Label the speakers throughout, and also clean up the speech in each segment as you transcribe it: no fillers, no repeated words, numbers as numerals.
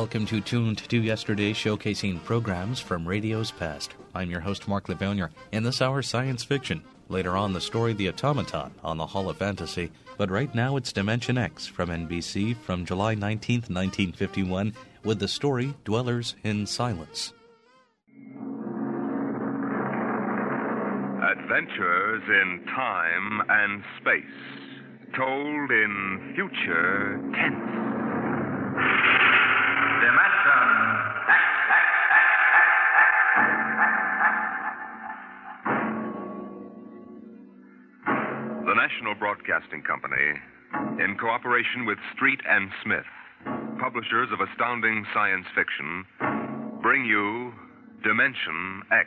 Speaker 1: Welcome to Tuned to Yesterday, showcasing programs from radio's past. I'm your host, Mark Levonier. In this hour, science fiction. Later on, the story The Automaton on the Hall of Fantasy. But right now, it's Dimension X from NBC from July 19th, 1951, with the story Dwellers in Silence.
Speaker 2: Adventures in time and space, told in future tense. Dimension X. The National Broadcasting Company, in cooperation with Street and Smith, publishers of astounding science fiction, bring you Dimension X.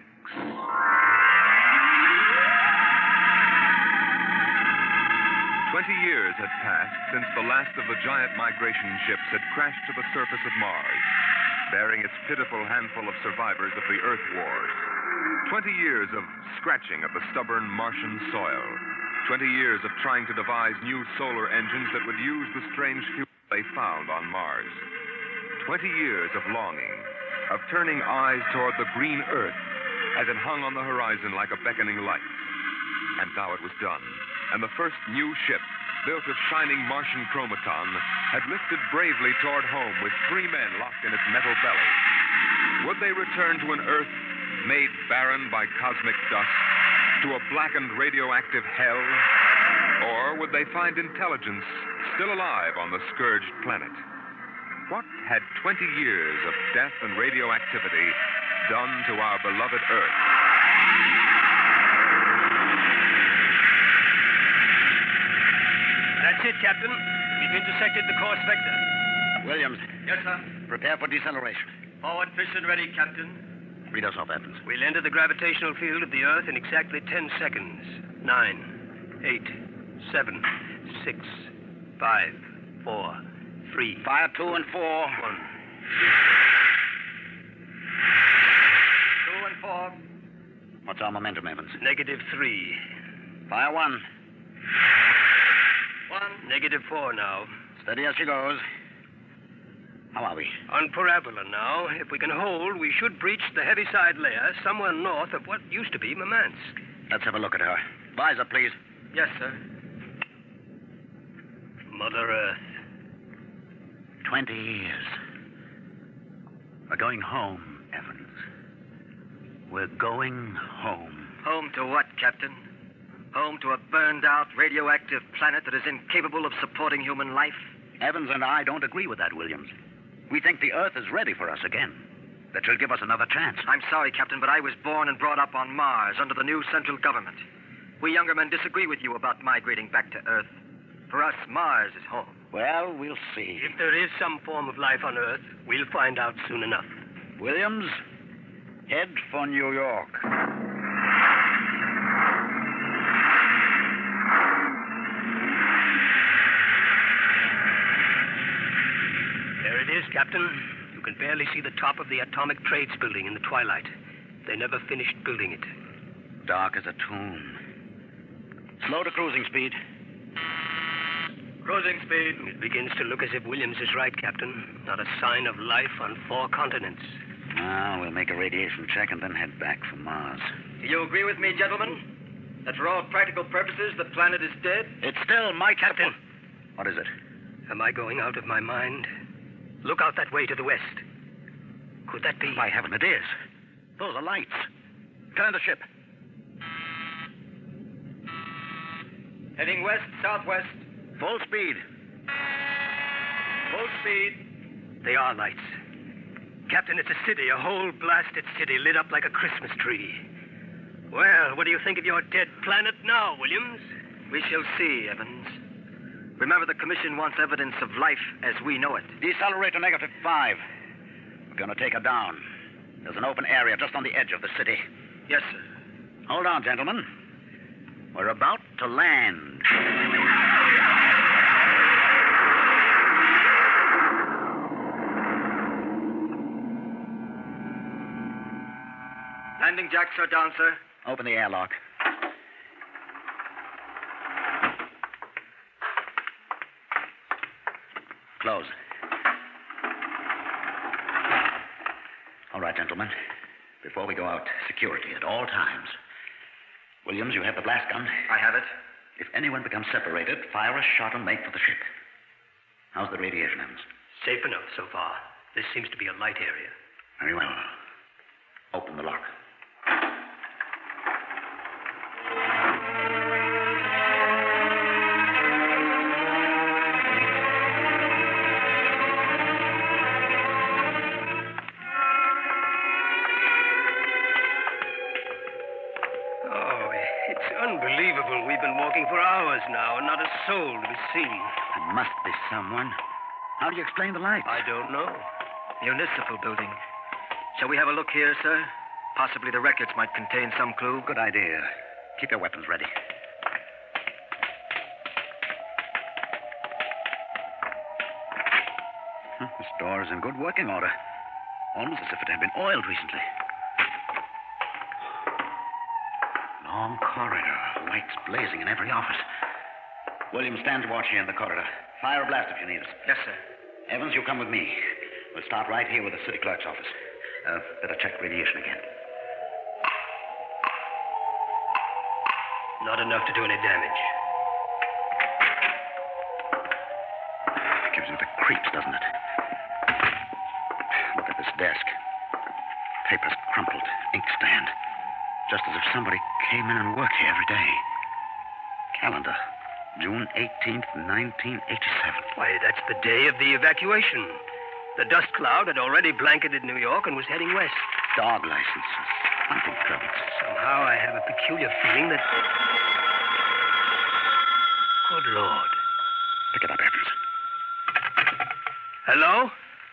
Speaker 2: 20 years had passed since the last of the giant migration ships had crashed to the surface of Mars, bearing its pitiful handful of survivors of the Earth wars. 20 years of scratching at the stubborn Martian soil. 20 years of trying to devise new solar engines that would use the strange fuel they found on Mars. 20 years of longing, of turning eyes toward the green Earth as it hung on the horizon like a beckoning light. And now it was done. And the first new ship, built of shining Martian chromaton, had lifted bravely toward home with 3 men locked in its metal belly. Would they return to an Earth made barren by cosmic dust, to a blackened radioactive hell? Or would they find intelligence still alive on the scourged planet? What had 20 years of death and radioactivity done to our beloved Earth?
Speaker 3: That's it, Captain. We've intersected the course vector.
Speaker 4: Williams.
Speaker 3: Yes, sir.
Speaker 4: Prepare for deceleration.
Speaker 3: Forward piston ready, Captain.
Speaker 4: Read us off, Evans.
Speaker 3: We'll enter the gravitational field of the Earth in exactly 10 seconds. 9, 8, 7, 6, 5, 4, 3.
Speaker 4: Fire 2 and 4.
Speaker 3: 1. 2 and 4.
Speaker 4: What's our momentum, Evans?
Speaker 3: -3.
Speaker 4: Fire 1.
Speaker 3: 1. -4 now.
Speaker 4: Steady as she goes. How are we?
Speaker 3: On parabola now. If we can hold, we should breach the heaviside layer somewhere north of what used to be Murmansk.
Speaker 4: Let's have a look at her. Visor, please.
Speaker 3: Yes, sir. Mother Earth.
Speaker 4: 20 years. We're going home, Evans. We're going home.
Speaker 5: Home to what, Captain? Home to a burned-out radioactive planet that is incapable of supporting human life?
Speaker 4: Evans and I don't agree with that, Williams. We think the Earth is ready for us again. That she'll give us another chance.
Speaker 5: I'm sorry, Captain, but I was born and brought up on Mars under the new central government. We younger men disagree with you about migrating back to Earth. For us, Mars is home.
Speaker 4: Well, we'll see.
Speaker 3: If there is some form of life on Earth, we'll find out soon enough.
Speaker 4: Williams, head for New York.
Speaker 3: There it is, Captain. You can barely see the top of the Atomic Trades Building in the twilight. They never finished building it.
Speaker 4: Dark as a tomb. Slow to cruising speed.
Speaker 3: Cruising speed. It begins to look as if Williams is right, Captain. Not a sign of life on 4 continents.
Speaker 4: Now, we'll make a radiation check and then head back for Mars.
Speaker 5: Do you agree with me, gentlemen? That for all practical purposes, the planet is dead?
Speaker 4: It's still my
Speaker 3: Captain.
Speaker 4: What is it?
Speaker 3: Am I going out of my mind? Look out that way to the west. Could that be?
Speaker 4: By heaven, it is. Those are lights. Turn the ship.
Speaker 5: Heading west, southwest.
Speaker 4: Full speed.
Speaker 5: Full speed.
Speaker 3: They are lights. Captain, it's a city, a whole blasted city lit up like a Christmas tree. Well, what do you think of your dead planet now, Williams?
Speaker 5: We shall see, Evans. Remember, the Commission wants evidence of life as we know it.
Speaker 4: Decelerate to -5. We're going to take her down. There's an open area just on the edge of the city.
Speaker 5: Yes, sir.
Speaker 4: Hold on, gentlemen. We're about to land.
Speaker 5: Landing jacks are down, sir.
Speaker 4: Open the airlock. Close. All right, gentlemen. Before we go out, security at all times. Williams, you have the blast gun.
Speaker 5: I have it.
Speaker 4: If anyone becomes separated, fire a shot and make for the ship. How's the radiation, Evans?
Speaker 3: Safe enough so far. This seems to be a light area.
Speaker 4: Very well. Open the lock.
Speaker 3: Unbelievable. We've been walking for hours now, and not a soul to be seen.
Speaker 4: There must be someone. How do you explain the lights?
Speaker 3: I don't know.
Speaker 5: Municipal building. Shall we have a look here, sir? Possibly the records might contain some clue.
Speaker 4: Good idea. Keep your weapons ready. This door is in good working order. Almost as if it had been oiled recently. Long corridor. Lights blazing in every office. William, stand watch here in the corridor. Fire a blast if you need us.
Speaker 5: Yes, sir.
Speaker 4: Evans, you come with me. We'll start right here with the city clerk's office. Better check radiation again.
Speaker 3: Not enough to do any damage.
Speaker 4: Gives you the creeps, doesn't it? Look at this desk. Papers crumpled. Inkstand. Just as if somebody came in and worked here every day. Calendar. June 18th, 1987.
Speaker 3: Why, that's the day of the evacuation. The dust cloud had already blanketed New York and was heading west.
Speaker 4: Dog licenses. Hunting permits.
Speaker 3: Somehow I have a peculiar feeling that... Good Lord.
Speaker 4: Pick it up, Evans.
Speaker 3: Hello?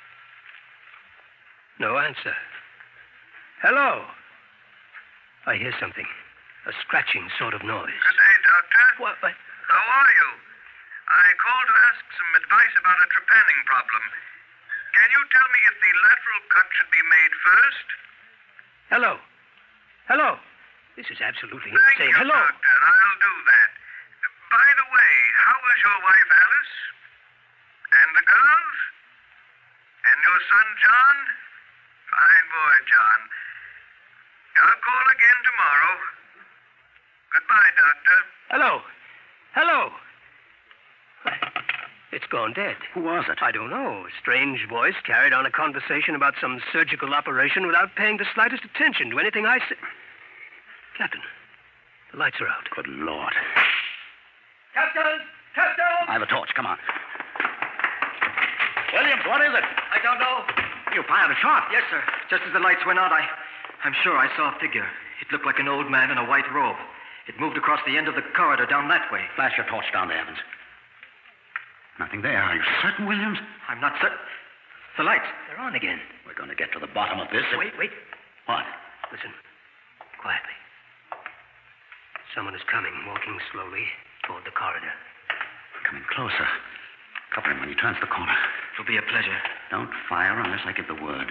Speaker 3: No answer. Hello? I hear something. A scratching sort of noise.
Speaker 6: Good day, Doctor.
Speaker 3: What?
Speaker 6: How are you? I called to ask some advice about a trepanning problem. Can you tell me if the lateral cut should be made first?
Speaker 3: Hello? Hello? This is absolutely
Speaker 6: Thank
Speaker 3: insane.
Speaker 6: you,
Speaker 3: Hello?
Speaker 6: Doctor. I'll do that. By the way, how is your wife, Alice? And the girls? And your son, John? Fine boy, John. I'll call again tomorrow. Goodbye, Doctor.
Speaker 3: Hello? Hello? It's gone dead.
Speaker 4: Who was it?
Speaker 3: I don't know. A strange voice carried on a conversation about some surgical operation without paying the slightest attention to anything I said. Captain, the lights are out.
Speaker 4: Good Lord.
Speaker 5: Captain! Captain!
Speaker 4: I have a torch. Come on. Williams, what is it?
Speaker 5: I don't know.
Speaker 4: You fired a shot.
Speaker 5: Yes, sir. Just as the lights went out, I'm sure I saw a figure. It looked like an old man in a white robe. It moved across the end of the corridor down that way.
Speaker 4: Flash your torch down there, Evans. Nothing there. Are you certain, Williams?
Speaker 5: I'm not certain. The lights, they're on again.
Speaker 4: We're going to get to the bottom of this.
Speaker 3: Wait.
Speaker 4: What?
Speaker 3: Listen. Quietly. Someone is coming, walking slowly toward the corridor.
Speaker 4: Coming closer. Cover him when he turns the corner.
Speaker 5: It'll be a pleasure.
Speaker 4: Don't fire unless I give the word.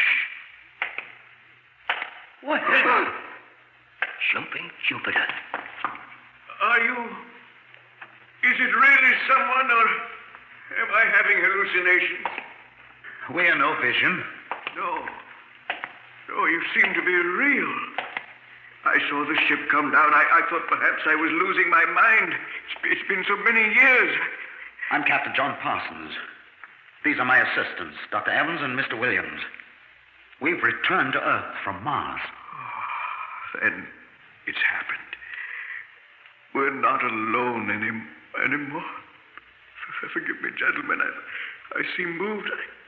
Speaker 3: What? Jumping Jupiter.
Speaker 6: Are you... Is it really someone, or am I having hallucinations?
Speaker 4: We're no vision.
Speaker 6: No. No, you seem to be real. I saw the ship come down. I thought perhaps I was losing my mind. It's been so many years.
Speaker 4: I'm Captain John Parsons. These are my assistants, Dr. Evans and Mr. Williams. We've returned to Earth from Mars.
Speaker 6: Then it's happened. We're not alone anymore. Forgive me, gentlemen. I seem moved.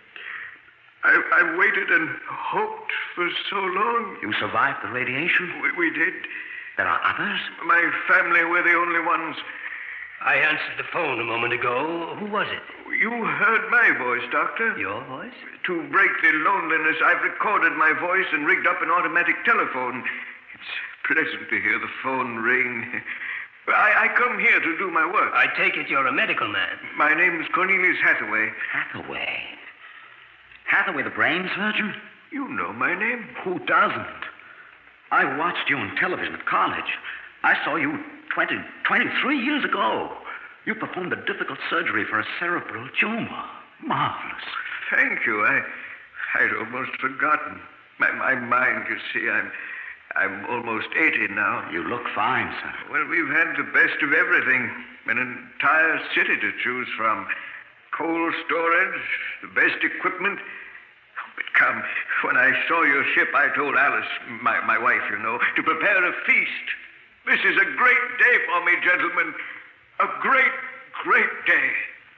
Speaker 6: I waited and hoped for so long.
Speaker 4: You survived the radiation?
Speaker 6: We did.
Speaker 4: There are others?
Speaker 6: My family were the only ones.
Speaker 3: I answered the phone a moment ago. Who was it?
Speaker 6: You heard my voice, Doctor.
Speaker 3: Your voice?
Speaker 6: To break the loneliness, I've recorded my voice and rigged up an automatic telephone. It's pleasant to hear the phone ring. I come here to do my work.
Speaker 3: I take it you're a medical man.
Speaker 6: My name is Cornelius Hathaway.
Speaker 4: Hathaway? Hathaway, the brain surgeon?
Speaker 6: You know my name.
Speaker 4: Who doesn't? I watched you on television at college. I saw you 23 years ago. You performed a difficult surgery for a cerebral tumor. Marvelous.
Speaker 6: Thank you. I'd almost forgotten. My mind, you see, I'm almost 80 now.
Speaker 4: You look fine, sir.
Speaker 6: Well, we've had the best of everything. An entire city to choose from. Coal storage, the best equipment. But come, when I saw your ship, I told Alice, my wife, you know, to prepare a feast. This is a great day for me, gentlemen. A great, great day.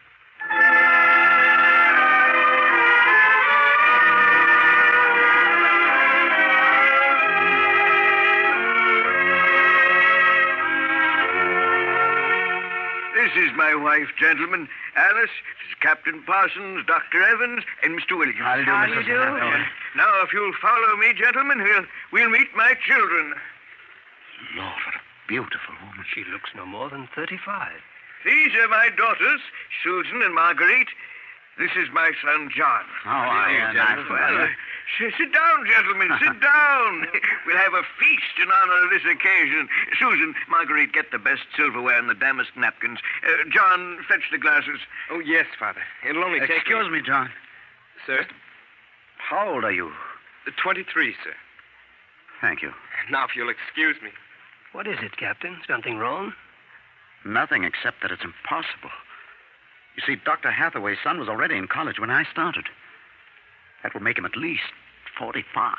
Speaker 6: This is my wife, gentlemen. Alice, this is Captain Parsons, Dr. Evans, and Mr. Williams.
Speaker 4: How do you do, Mrs. Hathaway?
Speaker 6: Now, if you'll follow me, gentlemen, we'll meet my children.
Speaker 4: Lord, what a beautiful woman.
Speaker 3: She looks no more than 35.
Speaker 6: These are my daughters, Susan and Marguerite. This is my son, John.
Speaker 4: How are you,
Speaker 6: gentlemen?
Speaker 4: gentlemen?
Speaker 6: Well, sit down, gentlemen, sit down. We'll have a feast in honor of this occasion. Susan, Marguerite, get the best silverware and the damask napkins. John, fetch the glasses.
Speaker 7: Oh, yes, Father. It'll only take...
Speaker 4: Excuse me, John.
Speaker 7: Sir?
Speaker 4: How old are you?
Speaker 7: 23, sir.
Speaker 4: Thank you.
Speaker 7: Now, if you'll excuse me.
Speaker 3: What is it, Captain? Something wrong?
Speaker 4: Nothing except that it's impossible. You see, Dr. Hathaway's son was already in college when I started. That would make him at least 45.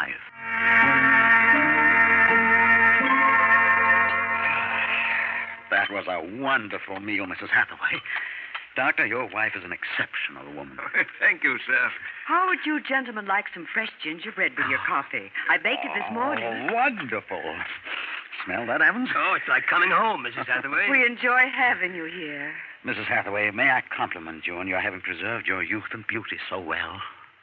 Speaker 4: That was a wonderful meal, Mrs. Hathaway. Doctor, your wife is an exceptional woman.
Speaker 6: Thank you, sir.
Speaker 8: How would you gentlemen like some fresh gingerbread with your coffee? I baked it this morning.
Speaker 4: Oh, wonderful. Smell that, Evans?
Speaker 3: Oh, it's like coming home, Mrs. Hathaway.
Speaker 8: We enjoy having you here.
Speaker 4: Mrs. Hathaway, may I compliment you on your having preserved your youth and beauty so well?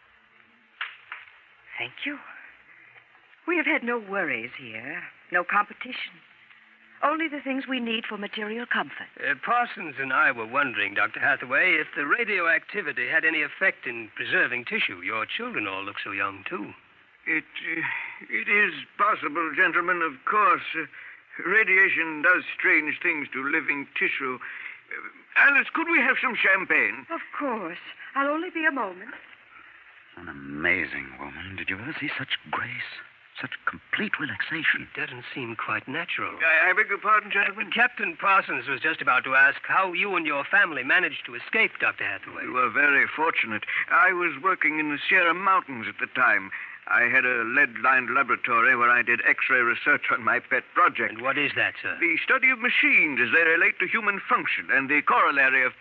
Speaker 8: Thank you. We have had no worries here, no competition. Only the things we need for material comfort.
Speaker 3: Parsons and I were wondering, Dr. Hathaway, if the radioactivity had any effect in preserving tissue. Your children all look so young, too.
Speaker 6: It is possible, gentlemen, of course. Radiation does strange things to living tissue. Alice, could we have some champagne?
Speaker 8: Of course. I'll only be a moment.
Speaker 4: An amazing woman. Did you ever see such grace? Such complete relaxation?
Speaker 3: It doesn't seem quite natural.
Speaker 6: I beg your pardon, gentlemen?
Speaker 3: Captain Parsons was just about to ask how you and your family managed to escape, Dr. Hathaway.
Speaker 6: We were very fortunate. I was working in the Sierra Mountains at the time. I had a lead-lined laboratory where I did X-ray research on my pet project.
Speaker 3: And what is that, sir?
Speaker 6: The study of machines as they relate to human function and the corollary of...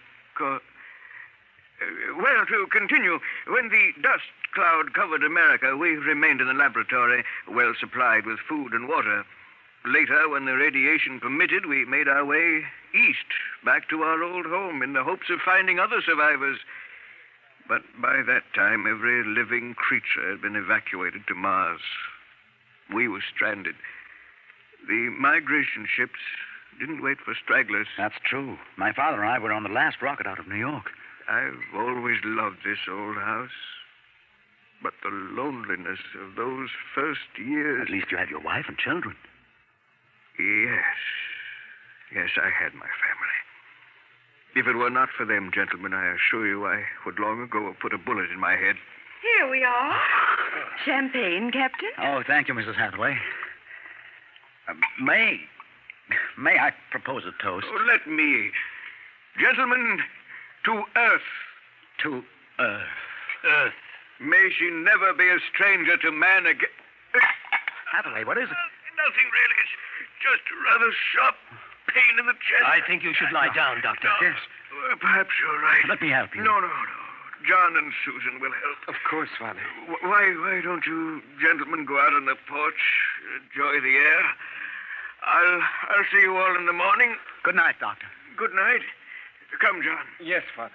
Speaker 6: Well, to continue, when the dust cloud covered America, we remained in the laboratory, well supplied with food and water. Later, when the radiation permitted, we made our way east, back to our old home, in the hopes of finding other survivors. But by that time, every living creature had been evacuated to Mars. We were stranded. The migration ships didn't wait for stragglers.
Speaker 4: That's true. My father and I were on the last rocket out of New York.
Speaker 6: I've always loved this old house. But the loneliness of those first years...
Speaker 4: At least you had your wife and children.
Speaker 6: Yes. Yes, I had my family. If it were not for them, gentlemen, I assure you I would long ago have put a bullet in my head.
Speaker 8: Here we are. Champagne, Captain?
Speaker 4: Oh, thank you, Mrs. Hathaway. May I propose a toast?
Speaker 6: Oh, let me. Gentlemen, to Earth.
Speaker 4: To Earth.
Speaker 3: Earth.
Speaker 6: May she never be a stranger to man again.
Speaker 4: Hathaway, what is it?
Speaker 6: Nothing really. It's just a rather sharp pain in the chest.
Speaker 3: I think you should lie down, Doctor.
Speaker 4: Yes.
Speaker 6: Perhaps you're right.
Speaker 4: Let me help you.
Speaker 6: No. John and Susan will help.
Speaker 7: Of course, Father.
Speaker 6: Why don't you gentlemen go out on the porch, enjoy the air? I'll see you all in the morning.
Speaker 4: Good night, Doctor.
Speaker 6: Good night. Come, John.
Speaker 7: Yes, Father.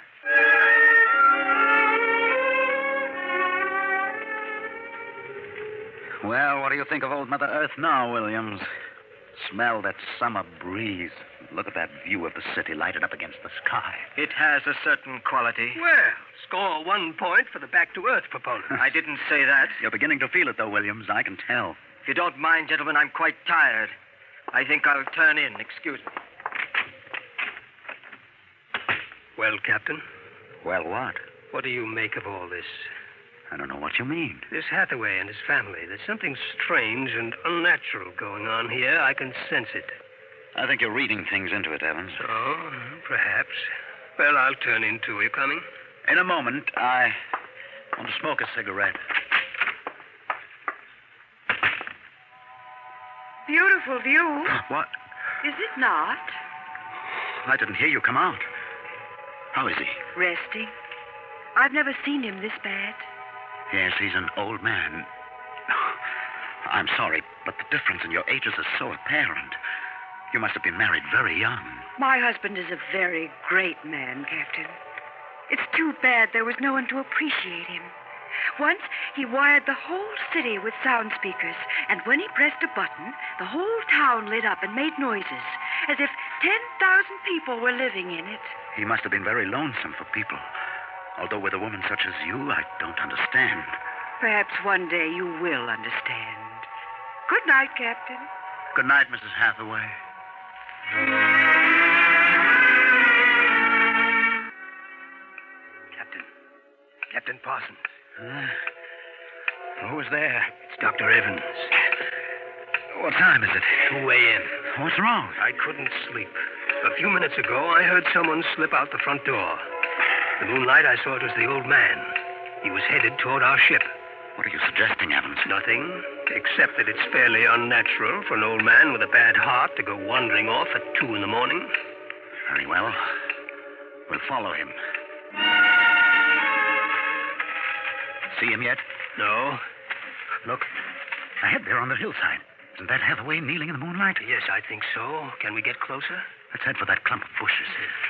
Speaker 4: Well, what do you think of old Mother Earth now, Williams? Smell that summer breeze. Look at that view of the city lighted up against the sky.
Speaker 5: It has a certain quality.
Speaker 3: Well, score 1 point for the back-to-earth proponent.
Speaker 5: I didn't say that.
Speaker 4: You're beginning to feel it, though, Williams. I can tell.
Speaker 5: If you don't mind, gentlemen, I'm quite tired. I think I'll turn in. Excuse me.
Speaker 3: Well, Captain,
Speaker 4: Well, what?
Speaker 3: what do you make of all this?
Speaker 4: I don't know what you mean.
Speaker 3: This Hathaway and his family. There's something strange and unnatural going on here. I can sense it.
Speaker 4: I think you're reading things into it, Evans.
Speaker 3: Oh, perhaps. Well, I'll turn in too. Are you coming?
Speaker 4: In a moment, I want to smoke a cigarette.
Speaker 8: Beautiful view.
Speaker 4: What?
Speaker 8: Is it not?
Speaker 4: I didn't hear you come out. How is he?
Speaker 8: Resting. I've never seen him this bad.
Speaker 4: Yes, he's an old man. I'm sorry, but the difference in your ages is so apparent. You must have been married very young.
Speaker 8: My husband is a very great man, Captain. It's too bad there was no one to appreciate him. Once, he wired the whole city with sound speakers, and when he pressed a button, the whole town lit up and made noises, as if 10,000 people were living in it.
Speaker 4: He must have been very lonesome for people. Although with a woman such as you, I don't understand.
Speaker 8: Perhaps one day you will understand. Good night, Captain.
Speaker 4: Good night, Mrs. Hathaway.
Speaker 3: Captain Parsons.
Speaker 4: Who's there?
Speaker 3: It's Dr. Evans.
Speaker 4: What time is it?
Speaker 3: 2 a.m.
Speaker 4: What's wrong?
Speaker 3: I couldn't sleep. A few minutes ago, I heard someone slip out the front door. The moonlight, I saw it was the old man. He was headed toward our ship.
Speaker 4: What are you suggesting, Evans?
Speaker 3: Nothing, except that it's fairly unnatural for an old man with a bad heart to go wandering off at 2 in the morning.
Speaker 4: Very well. We'll follow him. See him yet?
Speaker 3: No.
Speaker 4: Look, ahead there on the hillside. Isn't that Hathaway kneeling in the moonlight?
Speaker 3: Yes, I think so. Can we get closer?
Speaker 4: Let's head for that clump of bushes.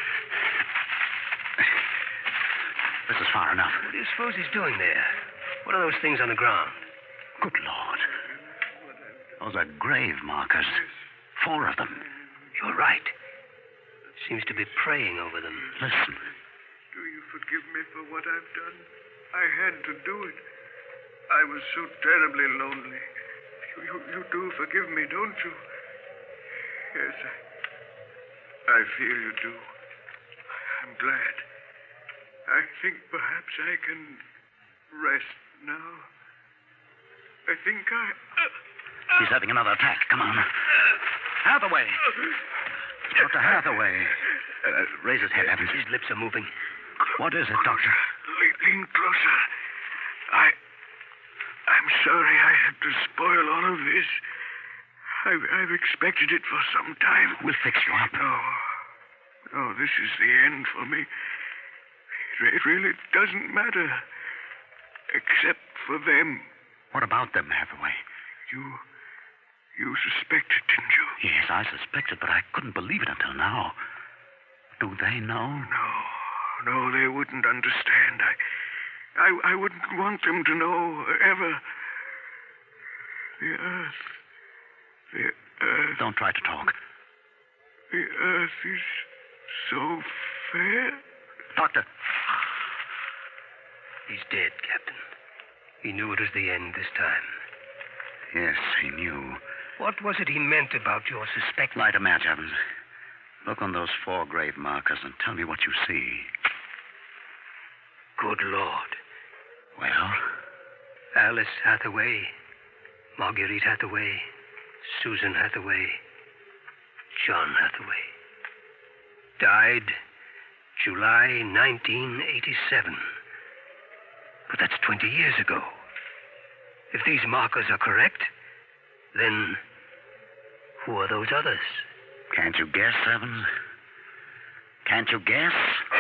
Speaker 4: This is far enough.
Speaker 3: What do you suppose he's doing there? What are those things on the ground?
Speaker 4: Good Lord. Those are grave markers. 4 of them.
Speaker 3: You're right. Seems to be praying over them.
Speaker 4: Listen.
Speaker 6: Do you forgive me for what I've done? I had to do it. I was so terribly lonely. You do forgive me, don't you? Yes, I feel you do. I'm glad. I think perhaps I can rest now. I think
Speaker 4: He's having another attack. Come on. Hathaway. Dr. Hathaway. Raise his head, Evans.
Speaker 3: His lips are moving.
Speaker 4: What is it, Doctor?
Speaker 6: Lean closer. I'm sorry I had to spoil all of this. I've expected it for some time.
Speaker 4: We'll fix you up.
Speaker 6: No, this is the end for me. It really doesn't matter. Except for them.
Speaker 4: What about them, Hathaway?
Speaker 6: You suspected, didn't you?
Speaker 4: Yes, I suspected, but I couldn't believe it until now. Do they know?
Speaker 6: No, they wouldn't understand. I wouldn't want them to know, ever. The Earth.
Speaker 4: Don't try to talk.
Speaker 6: The Earth is so fair.
Speaker 4: Doctor.
Speaker 3: He's dead, Captain. He knew it was the end this time.
Speaker 4: Yes, he knew.
Speaker 3: What was it he meant about your suspecting?
Speaker 4: Light a match, Evans. Look on those 4 grave markers and tell me what you see.
Speaker 3: Good Lord.
Speaker 4: Well?
Speaker 3: Alice Hathaway, Marguerite Hathaway, Susan Hathaway, John Hathaway. Died July 1987. But that's 20 years ago. If these markers are correct, then who are those others?
Speaker 4: Can't you guess, Evans? Can't you guess?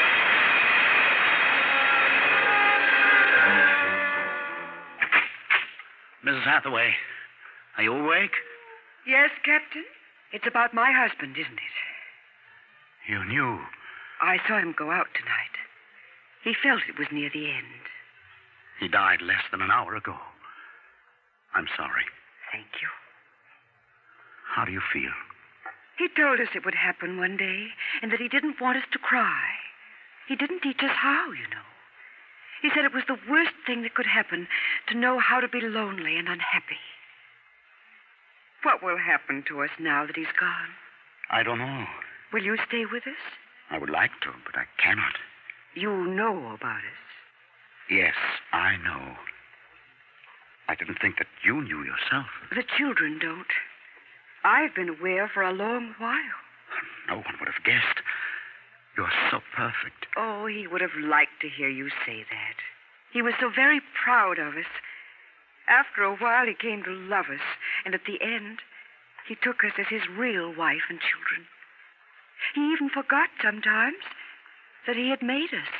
Speaker 4: Mrs. Hathaway, are you awake?
Speaker 8: Yes, Captain. It's about my husband, isn't it?
Speaker 4: You knew.
Speaker 8: I saw him go out tonight. He felt it was near the end.
Speaker 4: He died less than an hour ago. I'm sorry.
Speaker 8: Thank you.
Speaker 4: How do you feel?
Speaker 8: He told us it would happen one day, and that he didn't want us to cry. He didn't teach us how, you know. He said it was the worst thing that could happen to know how to be lonely and unhappy. What will happen to us now that he's gone?
Speaker 4: I don't know.
Speaker 8: Will you stay with us?
Speaker 4: I would like to, but I cannot.
Speaker 8: You know about us.
Speaker 4: Yes, I know. I didn't think that you knew yourself.
Speaker 8: The children don't. I've been aware for a long while.
Speaker 4: No one would have guessed. You're so perfect.
Speaker 8: Oh, he would have liked to hear you say that. He was so very proud of us. After a while, he came to love us, and at the end, he took us as his real wife and children. He even forgot sometimes that he had made us.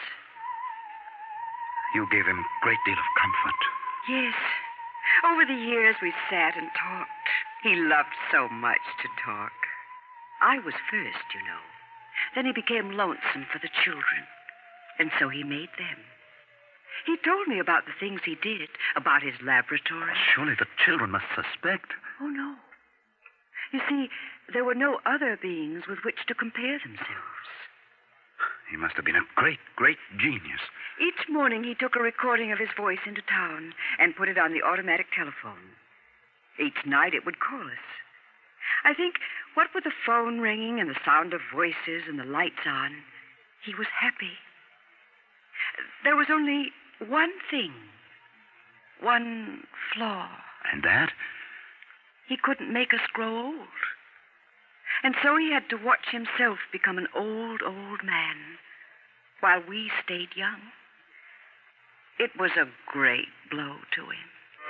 Speaker 4: You gave him a great deal of comfort.
Speaker 8: Yes. Over the years, we sat and talked. He loved so much to talk. I was first, you know. Then he became lonesome for the children, and so he made them. He told me about the things he did, about his laboratory.
Speaker 4: Surely the children must suspect.
Speaker 8: Oh, no. You see, there were no other beings with which to compare themselves.
Speaker 4: He must have been a great, great genius.
Speaker 8: Each morning he took a recording of his voice into town and put it on the automatic telephone. Each night it would call us. I think, what with the phone ringing and the sound of voices and the lights on, he was happy. There was only one thing, one flaw.
Speaker 4: And that?
Speaker 8: He couldn't make us grow old. And so he had to watch himself become an old, old man while we stayed young. It was a great blow to him.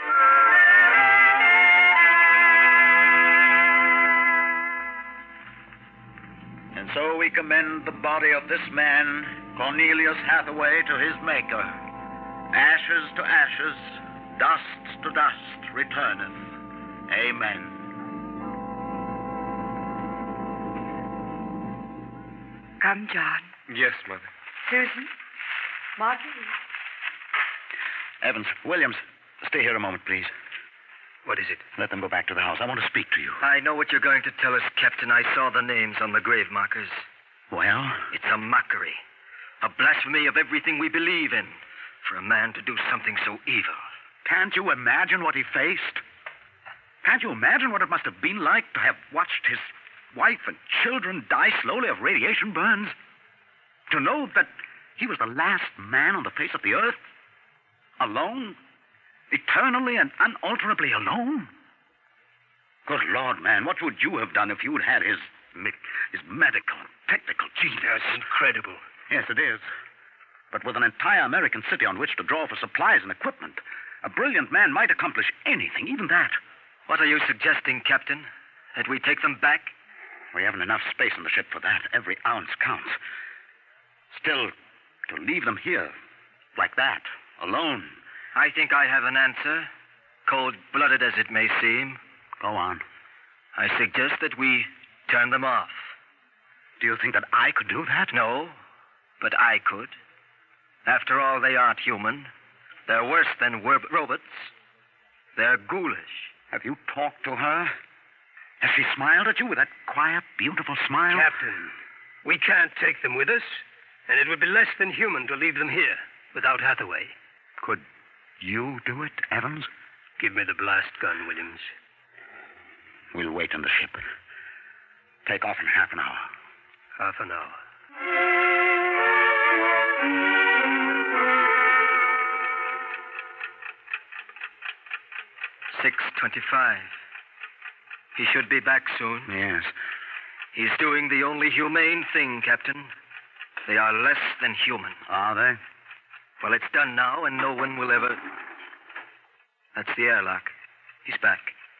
Speaker 4: And so we commend the body of this man, Cornelius Hathaway, to his Maker. Ashes to ashes, dust to dust returneth. Amen.
Speaker 8: Come, John.
Speaker 7: Yes, Mother.
Speaker 8: Susan. Marguerite.
Speaker 4: Evans, Williams, stay here a moment, please.
Speaker 3: What is it?
Speaker 4: Let them go back to the house. I want to speak to you.
Speaker 5: I know what you're going to tell us, Captain. I saw the names on the grave markers.
Speaker 4: Well?
Speaker 5: It's a mockery. A blasphemy of everything we believe in. For a man to do something so evil.
Speaker 4: Can't you imagine what he faced? Can't you imagine what it must have been like to have watched his wife and children die slowly of radiation burns? To know that he was the last man on the face of the earth? Alone? Eternally and unalterably alone? Good Lord, man, what would you have done if you'd had his medical and technical genius?
Speaker 3: That's incredible.
Speaker 4: Yes, it is. But with an entire American city on which to draw for supplies and equipment, a brilliant man might accomplish anything, even that.
Speaker 5: What are you suggesting, Captain? That we take them back?
Speaker 4: We haven't enough space on the ship for that. Every ounce counts. Still, to leave them here, like that, alone.
Speaker 5: I think I have an answer, cold-blooded as it may seem.
Speaker 4: Go on.
Speaker 5: I suggest that we turn them off.
Speaker 4: Do you think that I could do that?
Speaker 5: No, but I could. After all, they aren't human. They're worse than robots. They're ghoulish.
Speaker 4: Have you talked to her? Has she smiled at you with that quiet, beautiful smile?
Speaker 3: Captain, we can't take them with us, and it would be less than human to leave them here without Hathaway.
Speaker 4: Could you do it, Evans?
Speaker 3: Give me the blast gun, Williams.
Speaker 4: We'll wait on the ship. Take off in half an hour.
Speaker 3: Half an hour.
Speaker 5: 6:25. He should be back soon.
Speaker 4: Yes.
Speaker 5: He's doing the only humane thing, Captain. They are less than human.
Speaker 4: Are they?
Speaker 5: Well, it's done now, and no one will ever... That's the airlock. He's back.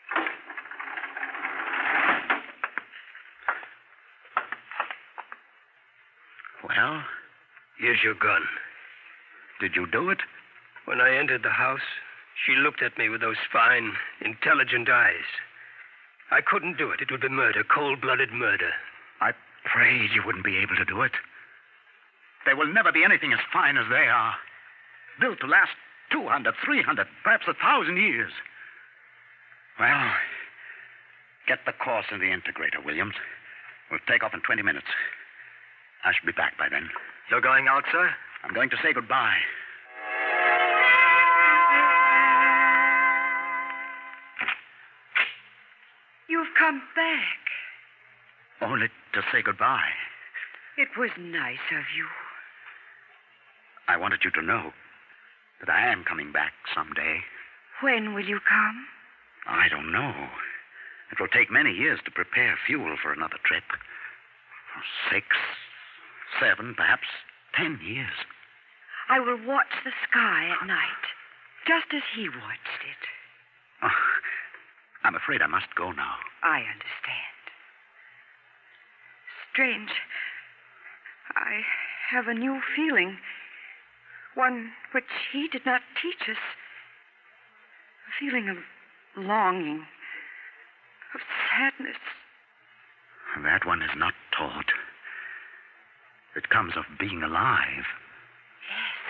Speaker 4: Well?
Speaker 3: Here's your gun.
Speaker 4: Did you do it?
Speaker 3: When I entered the house, she looked at me with those fine, intelligent eyes. I couldn't do it. It would be murder, cold-blooded murder.
Speaker 4: I prayed you wouldn't be able to do it. There will never be anything as fine as they are. Built to last 200, 300, perhaps 1,000 years. Well, get the course in the integrator, Williams. We'll take off in 20 minutes. I should be back by then.
Speaker 5: You're going out, sir?
Speaker 4: I'm going to say goodbye.
Speaker 8: You've come back.
Speaker 4: Only to say goodbye.
Speaker 8: It was nice of you.
Speaker 4: I wanted you to know that I am coming back someday.
Speaker 8: When will you come?
Speaker 4: I don't know. It will take many years to prepare fuel for another trip. 6, 7, perhaps 10 years.
Speaker 8: I will watch the sky at night, just as he watched it.
Speaker 4: Oh, I'm afraid I must go now.
Speaker 8: I understand. Strange. I have a new feeling. One which he did not teach us. A feeling of longing, of sadness.
Speaker 4: That one is not taught. It comes of being alive.
Speaker 8: Yes.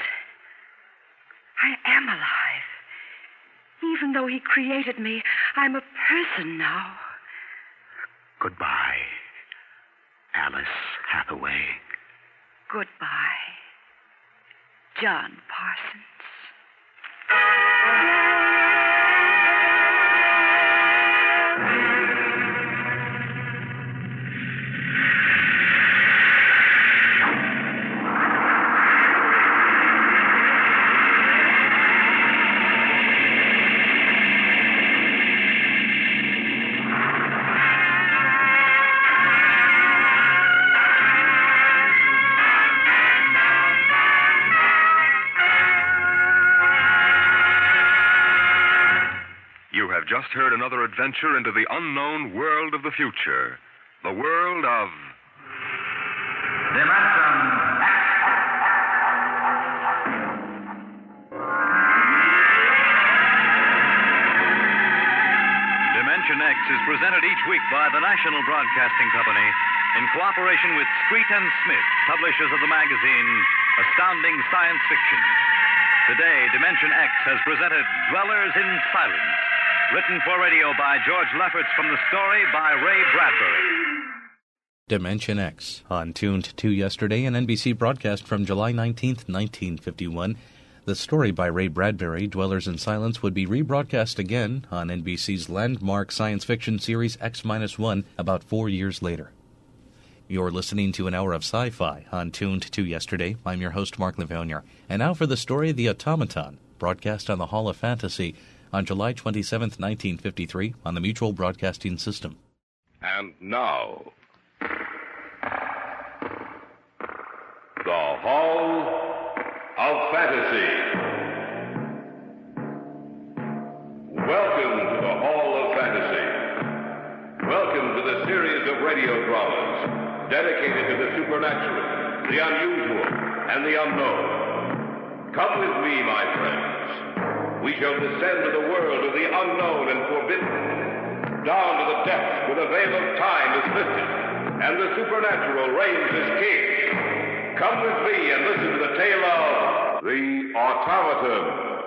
Speaker 8: I am alive. Even though he created me, I'm a person now.
Speaker 4: Goodbye, Alice Hathaway.
Speaker 8: Goodbye, John Parsons.
Speaker 2: Just heard another adventure into the unknown world of the future. The world of...
Speaker 9: Dimension X.
Speaker 10: Dimension X is presented each week by the National Broadcasting Company in cooperation with Street and Smith, publishers of the magazine Astounding Science Fiction. Today, Dimension X has presented Dwellers in Silence, written for radio by George Lefferts from the story by Ray Bradbury.
Speaker 1: Dimension X, on Tuned to Yesterday, an NBC broadcast from July 19th, 1951. The story by Ray Bradbury, Dwellers in Silence, would be rebroadcast again on NBC's landmark science fiction series X-1 about 4 years later. You're listening to an hour of sci-fi on Tuned to Yesterday. I'm your host, Mark Livonier. And now for the story The Automaton, broadcast on the Hall of Fantasy on July 27, 1953, on the Mutual Broadcasting System.
Speaker 11: And now, the Hall of Fantasy. Welcome to the Hall of Fantasy. Welcome to the series of radio dramas dedicated to the supernatural, the unusual, and the unknown. Come with me, my friends. We shall descend to the world of the unknown and forbidden, down to the depths where the veil of time is lifted, and the supernatural reigns as king. Come with me and listen to the tale of the Automaton.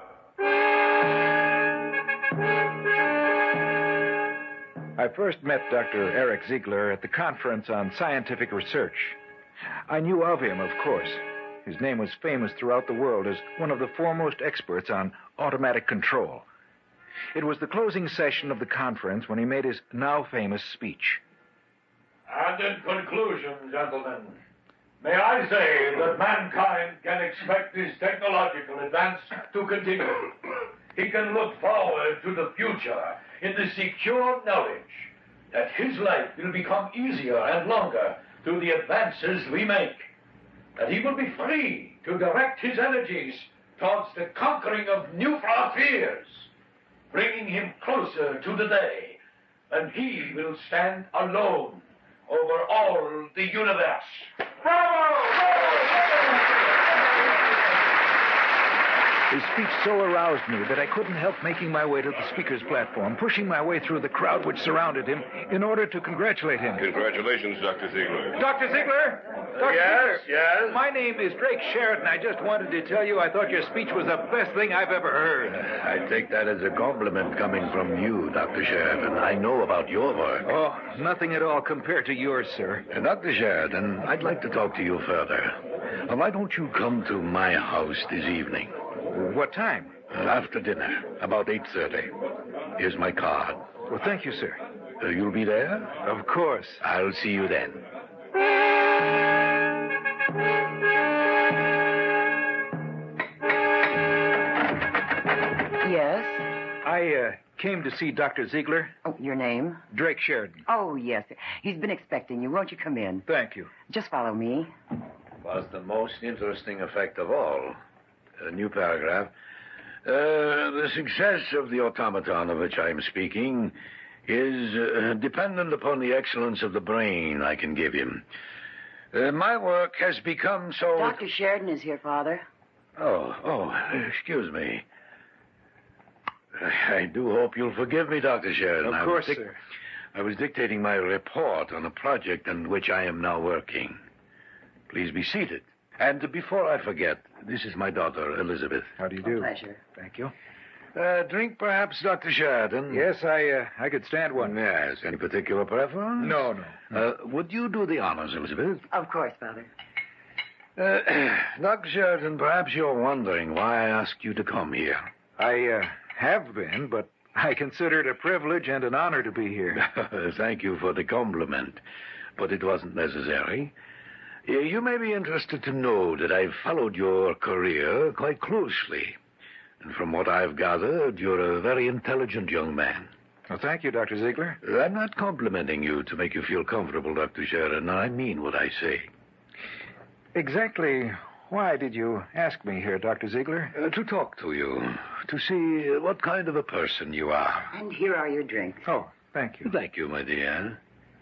Speaker 12: I first met Dr. Eric Ziegler at the Conference on Scientific Research. I knew of him, of course. His name was famous throughout the world as one of the foremost experts on automatic control. It was the closing session of the conference when he made his now famous speech.
Speaker 13: And in conclusion, gentlemen, may I say that mankind can expect his technological advance to continue. He can look forward to the future in the secure knowledge that his life will become easier and longer through the advances we make. That he will be free to direct his energies towards the conquering of new frontiers, bringing him closer to the day when he will stand alone over all the universe.
Speaker 12: His speech so aroused me that I couldn't help making my way to the speaker's platform, pushing my way through the crowd which surrounded him in order to congratulate him.
Speaker 11: Congratulations, Dr. Ziegler.
Speaker 12: Dr. Ziegler? Dr.
Speaker 11: Yes,
Speaker 12: Ziegler?
Speaker 11: yes?
Speaker 12: My name is Drake Sheridan. I just wanted to tell you I thought your speech was the best thing I've ever heard.
Speaker 14: I take that as a compliment coming from you, Dr. Sheridan. I know about your work.
Speaker 12: Oh, nothing at all compared to yours, sir.
Speaker 14: Dr. Sheridan, I'd like to talk to you further. Why don't you come to my house this evening?
Speaker 12: What time?
Speaker 14: After dinner, about 8:30. Here's my card.
Speaker 12: Well, thank you, sir.
Speaker 14: You'll be there?
Speaker 12: Of course.
Speaker 14: I'll see you then.
Speaker 15: Yes?
Speaker 12: I came to see Dr. Ziegler.
Speaker 9: Oh, your name?
Speaker 12: Drake Sheridan.
Speaker 9: Oh, yes. He's been expecting you. Won't you come in?
Speaker 12: Thank you.
Speaker 9: Just follow me.
Speaker 14: Was the most interesting effect of all. A new paragraph. The success of the automaton of which I am speaking is dependent upon the excellence of the brain I can give him. My work has become so...
Speaker 9: Dr. Sheridan is here, Father.
Speaker 14: Oh, excuse me. I do hope you'll forgive me, Dr. Sheridan.
Speaker 12: Of course, sir.
Speaker 14: I was dictating my report on a project on which I am now working. Please be seated. And before I forget, this is my daughter, Elizabeth.
Speaker 12: How do you do?
Speaker 9: A pleasure.
Speaker 12: Thank you.
Speaker 14: Drink, perhaps, Dr. Sheridan?
Speaker 12: Yes, I could stand one.
Speaker 14: Yes. Any particular preference?
Speaker 12: No.
Speaker 14: Would you do the honors, Elizabeth?
Speaker 9: Of course, Father.
Speaker 14: Dr. Sheridan, perhaps you're wondering why I asked you to come here.
Speaker 12: I have been, but I consider it a privilege and an honor to be here.
Speaker 14: Thank you for the compliment, but it wasn't necessary. You may be interested to know that I've followed your career quite closely. And from what I've gathered, you're a very intelligent young man.
Speaker 12: Well, thank you, Dr. Ziegler.
Speaker 14: I'm not complimenting you to make you feel comfortable, Dr. Sheridan. I mean what I say.
Speaker 12: Exactly why did you ask me here, Dr. Ziegler?
Speaker 14: To talk to you, to see what kind of a person you are.
Speaker 9: And here are your drinks.
Speaker 12: Oh, thank you.
Speaker 14: Thank you, my dear.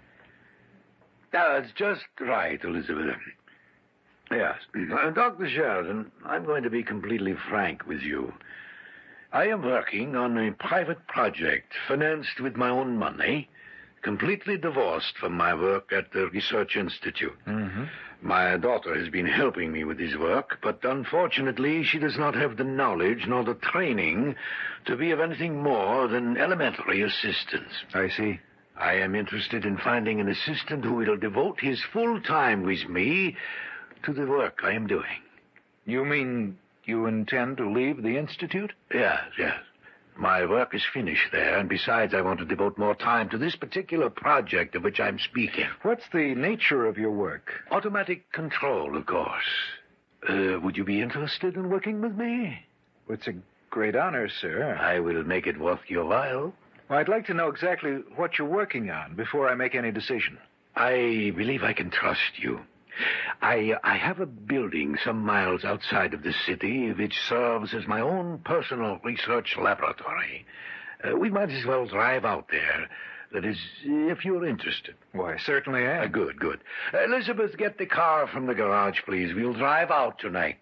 Speaker 14: It's just right, Elizabeth. Yes. Dr. Sheridan, I'm going to be completely frank with you. I am working on a private project financed with my own money, completely divorced from my work at the Research Institute.
Speaker 12: Mm-hmm.
Speaker 14: My daughter has been helping me with this work, but unfortunately she does not have the knowledge nor the training to be of anything more than elementary assistance.
Speaker 12: I see.
Speaker 14: I am interested in finding an assistant who will devote his full time with me to the work I am doing.
Speaker 12: You mean you intend to leave the Institute?
Speaker 14: Yes. My work is finished there, and besides, I want to devote more time to this particular project of which I'm speaking.
Speaker 12: What's the nature of your work?
Speaker 14: Automatic control, of course. Would you be interested in working with me?
Speaker 12: It's a great honor, sir.
Speaker 14: I will make it worth your while.
Speaker 12: Well, I'd like to know exactly what you're working on before I make any decision.
Speaker 14: I believe I can trust you. I have a building some miles outside of the city which serves as my own personal research laboratory. We might as well drive out there. That is, if you're interested.
Speaker 12: Why, certainly am.
Speaker 14: Good. Elizabeth, get the car from the garage, please. We'll drive out tonight.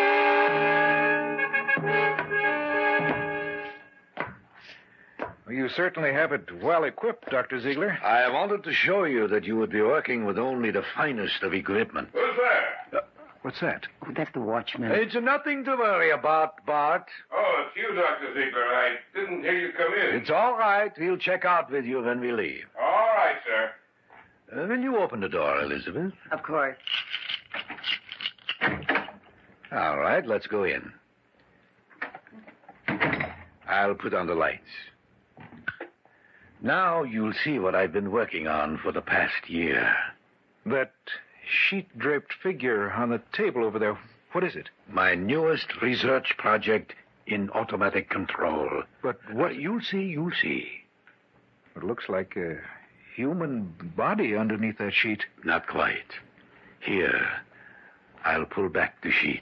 Speaker 12: You certainly have it well equipped, Dr. Ziegler.
Speaker 14: I wanted to show you that you would be working with only the finest of equipment.
Speaker 13: Who's there?
Speaker 12: What's that?
Speaker 9: Oh, that's the watchman.
Speaker 14: It's nothing to worry about, Bart.
Speaker 13: Oh, it's you, Dr. Ziegler. I didn't hear you come in.
Speaker 14: It's all right. We'll check out with you when we leave.
Speaker 13: All right, sir.
Speaker 14: Will you open the door, Elizabeth?
Speaker 9: Of course.
Speaker 14: All right, let's go in. I'll put on the lights. Now you'll see what I've been working on for the past year.
Speaker 12: That sheet-draped figure on the table over there, what is it?
Speaker 14: My newest research project in automatic control.
Speaker 12: But what...
Speaker 14: You'll see.
Speaker 12: It looks like a human body underneath that sheet.
Speaker 14: Not quite. Here, I'll pull back the sheet.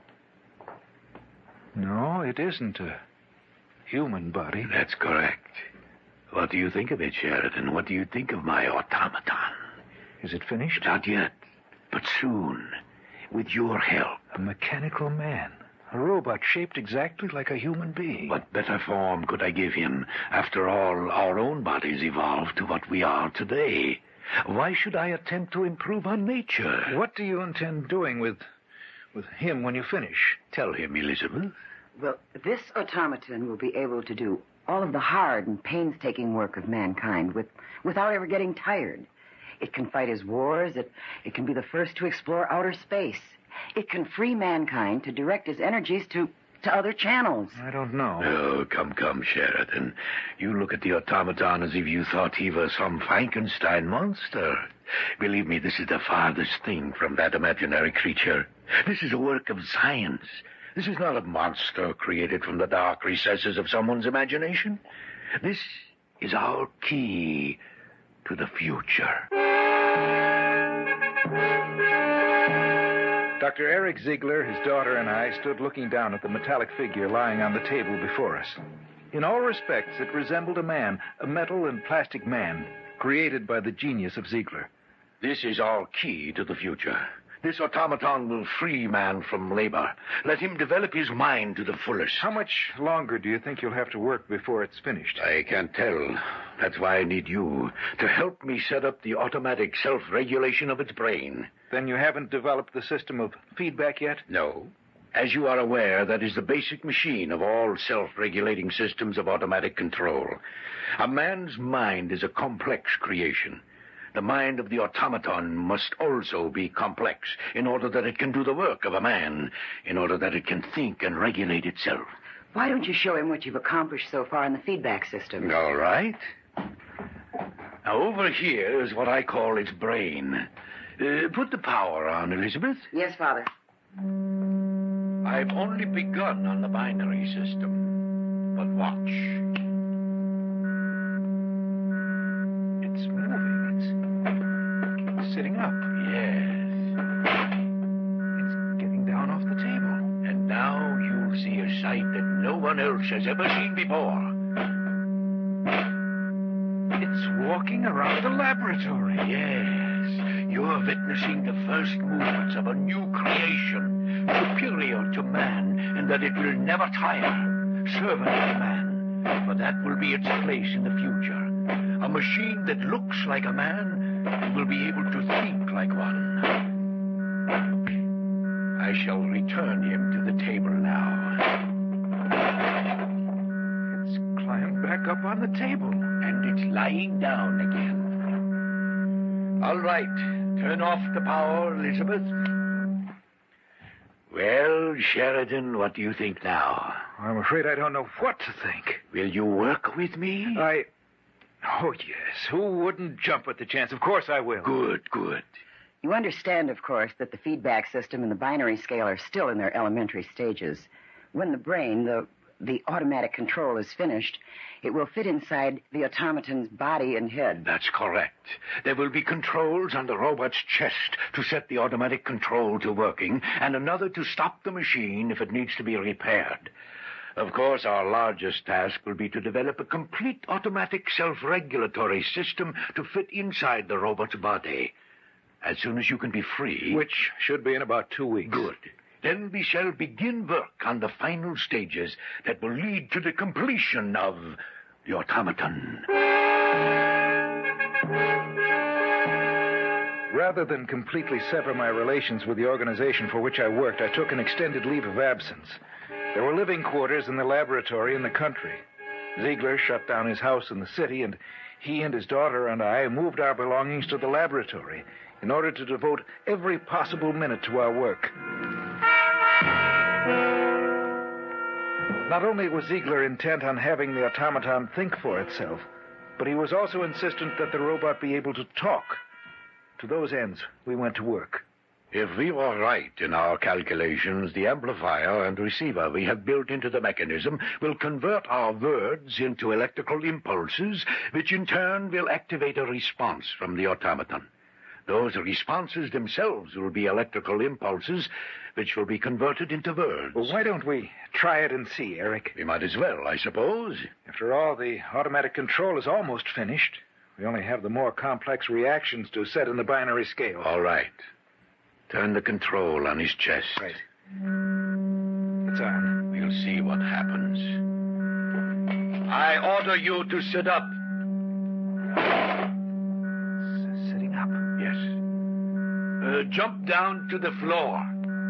Speaker 12: No, it isn't a human body.
Speaker 14: That's correct. What do you think of it, Sheridan? What do you think of my automaton?
Speaker 12: Is it finished?
Speaker 14: Not yet, but soon, with your help.
Speaker 12: A mechanical man. A robot shaped exactly like a human being.
Speaker 14: What better form could I give him? After all, our own bodies evolved to what we are today. Why should I attempt to improve on nature?
Speaker 12: What do you intend doing with him when you finish?
Speaker 14: Tell him, Elizabeth.
Speaker 9: Well, this automaton will be able to do all of the hard and painstaking work of mankind without ever getting tired. It can fight his wars. It can be the first to explore outer space. It can free mankind to direct his energies to other channels.
Speaker 12: I don't know.
Speaker 14: Oh, come, Sheridan. You look at the automaton as if you thought he was some Frankenstein monster. Believe me, this is the farthest thing from that imaginary creature. This is a work of science. This is not a monster created from the dark recesses of someone's imagination. This is our key to the future.
Speaker 12: Dr. Eric Ziegler, his daughter, and I stood looking down at the metallic figure lying on the table before us. In all respects, it resembled a man, a metal and plastic man, created by the genius of Ziegler.
Speaker 14: This is our key to the future. This automaton will free man from labor. Let him develop his mind to the fullest.
Speaker 12: How much longer do you think you'll have to work before it's finished?
Speaker 14: I can't tell. That's why I need you to help me set up the automatic self-regulation of its brain.
Speaker 12: Then you haven't developed the system of feedback yet?
Speaker 14: No. As you are aware, that is the basic machine of all self-regulating systems of automatic control. A man's mind is a complex creation. The mind of the automaton must also be complex in order that it can do the work of a man, in order that it can think and regulate itself.
Speaker 9: Why don't you show him what you've accomplished so far in the feedback system?
Speaker 14: All right. Now, over here is what I call its brain. Put the power on, Elizabeth.
Speaker 9: Yes, Father.
Speaker 14: I've only begun on the binary system. But watch.
Speaker 12: It's moving. It's sitting up.
Speaker 14: Yes.
Speaker 12: It's getting down off the table.
Speaker 14: And now you'll see a sight that no one else has ever seen before.
Speaker 12: It's walking around the laboratory.
Speaker 14: Yes. You're witnessing the first movements of a new creation, superior to man, in that it will never tire, servant of man. For that will be its place in the future. A machine that looks like a man and will be able to think like one. I shall return him to the table now.
Speaker 12: It's climbed back up on the table.
Speaker 14: And it's lying down again. All right. Turn off the power, Elizabeth. Well, Sheridan, what do you think now?
Speaker 12: I'm afraid I don't know what to think.
Speaker 14: Will you work with me?
Speaker 12: Oh, yes. Who wouldn't jump at the chance? Of course I will.
Speaker 14: Good, good.
Speaker 9: You understand, of course, that the feedback system and the binary scale are still in their elementary stages. When the brain, the automatic control is finished, it will fit inside the automaton's body and head.
Speaker 14: That's correct. There will be controls on the robot's chest to set the automatic control to working, and another to stop the machine if it needs to be repaired. Of course, our largest task will be to develop a complete automatic self-regulatory system to fit inside the robot's body. As soon as you can be free...
Speaker 12: Which should be in about 2 weeks.
Speaker 14: Good. Then we shall begin work on the final stages that will lead to the completion of the automaton.
Speaker 12: Rather than completely sever my relations with the organization for which I worked, I took an extended leave of absence. There were living quarters in the laboratory in the country. Ziegler shut down his house in the city, and he and his daughter and I moved our belongings to the laboratory in order to devote every possible minute to our work. Not only was Ziegler intent on having the automaton think for itself, but he was also insistent that the robot be able to talk. To those ends, we went to work.
Speaker 14: If we were right in our calculations, the amplifier and receiver we have built into the mechanism will convert our words into electrical impulses, which in turn will activate a response from the automaton. Those responses themselves will be electrical impulses, which will be converted into words.
Speaker 12: Well, why don't we try it and see, Eric?
Speaker 14: We might as well, I suppose.
Speaker 12: After all, the automatic control is almost finished. We only have the more complex reactions to set in the binary scale.
Speaker 14: All right. Turn the control on his chest.
Speaker 12: Right. It's on.
Speaker 14: We'll see what happens. I order you to sit up.
Speaker 12: Sitting up?
Speaker 14: Yes. Jump down to the floor.